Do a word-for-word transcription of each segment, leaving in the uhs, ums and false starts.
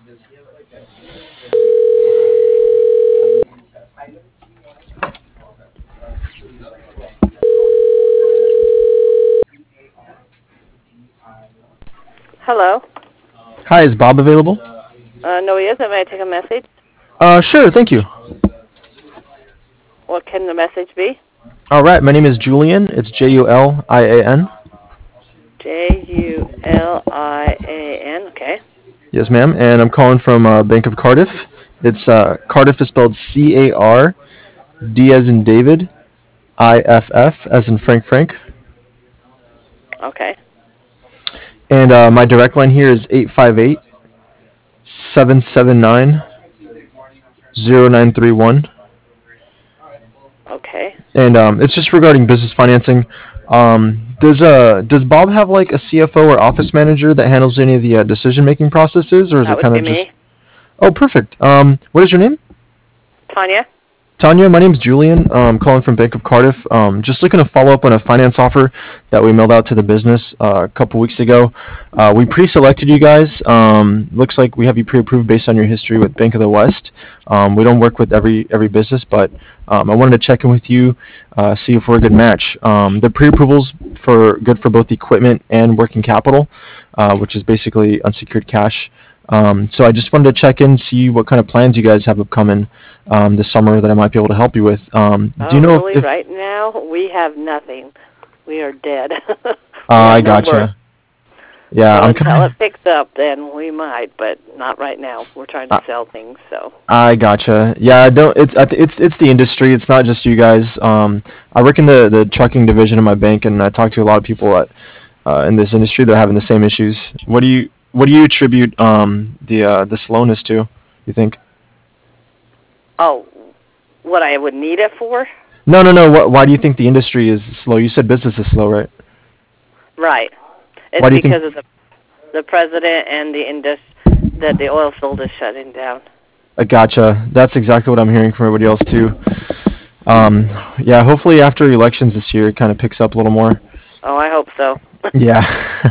Hello. Hi, is Bob available? Uh, no, he isn't. May I take a message? Uh, sure, thank you. What can the message be? All right, my name is Julian. It's J U L I A N. J U L I A N. Okay. Yes, ma'am. And I'm calling from uh, Bank of Cardiff. It's uh, Cardiff is spelled C A R D as in David, I F F as in Frank Frank. Okay. And uh, my direct line here is eight five eight, seven seven nine, zero nine three one. Okay. And um, it's just regarding business financing. Um, does uh does Bob have like a C F O or office manager that handles any of the uh, decision making processes, or is That it would kind be of just? me. Oh, perfect. Um, what is your name? Tanya. Tanya, my name's Julian. Um, calling from Bank of Cardiff. Um, just looking to follow up on a finance offer that we mailed out to the business uh, a couple weeks ago. Uh, we pre-selected you guys. Um, looks like we have you pre-approved based on your history with Bank of the West. Um, we don't work with every every business, but um, I wanted to check in with you, uh, see if we're a good match. Um, the pre-approvals for good for both equipment and working capital, uh, which is basically unsecured cash. Um, so I just wanted to check in, see what kind of plans you guys have upcoming um, this summer that I might be able to help you with. Um, Oh, do you know really? if, if Right now, we have nothing. We are dead. uh, we have I no work. gotcha. Yeah, Well, I'm until kind it picks up, then we might, but not right now. We're trying to of. sell things, so. I gotcha. Yeah, I don't. It's I th- it's it's the industry. It's not just you guys. Um, I work in the, the trucking division of my bank, and I talk to a lot of people at, uh, in this industry that are having the same issues. What do you what do you attribute um, the uh, the slowness to? You think? Oh, what I would need it for? No, no, no. What, why do you think the industry is slow? You said business is slow, right? Right. It's Why do you because think? of the the president and the indus that the oil field is shutting down. I gotcha. That's exactly what I'm hearing from everybody else too. Um, yeah, hopefully after elections this year, it kind of picks up a little more. Oh, I hope so. Yeah.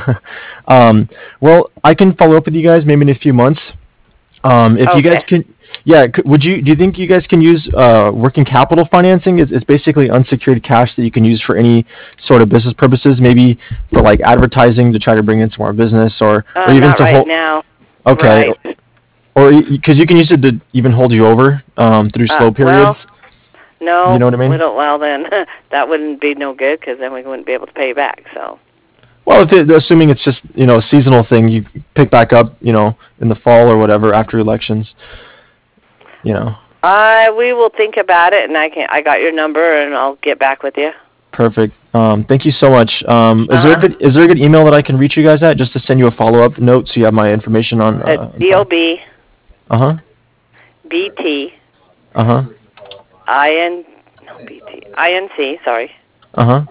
um, well, I can follow up with you guys maybe in a few months. Um, if you guys Okay. can, yeah, c- would you? Do you think you guys can use uh, working capital financing? It's, it's basically unsecured cash that you can use for any sort of business purposes, maybe for like advertising to try to bring in some more business, or or Uh, even not to right hold. now. Okay, Right. or because you can use it to even hold you over um, through Uh, slow well, periods. no, You know what I we mean? don't. Well, then that wouldn't be no good because then we wouldn't be able to pay back. So. Well, if it, assuming it's just you know a seasonal thing, you pick back up you know in the fall or whatever after elections. You know, I we will think about it, and I can. I got your number, and I'll get back with you. perfect. Um, thank you so much. Um, is there a Uh-huh. good is there a good email that I can reach you guys at just to send you a follow up note so you have my information on? It's Uh, B O B uh huh. B T Uh huh. I N no B T I N C. Sorry. Uh huh.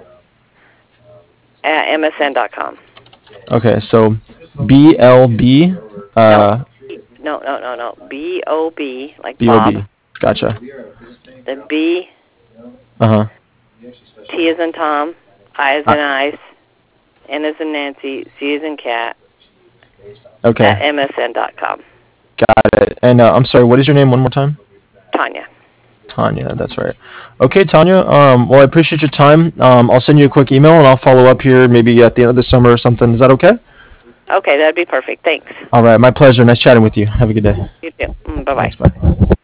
At M S N dot com. Okay, so B L B. Uh, No, no, no, no. B O B like B O B. Bob. Gotcha. The B Uh huh. T as in Tom, I as in ice, N as in Nancy, C as in cat. Okay. At M S N dot com. Got it. And uh, I'm sorry. What is your name one more time? Tanya. Tanya, that's right. Okay, Tanya. Um, well, I appreciate your time. Um, I'll send you a quick email and I'll follow up here maybe at the end of the summer or something. Is that okay? Okay, that'd be perfect. Thanks. All right, my pleasure. Nice chatting with you. Have a good day. You too. Mm, bye-bye. Thanks. Bye.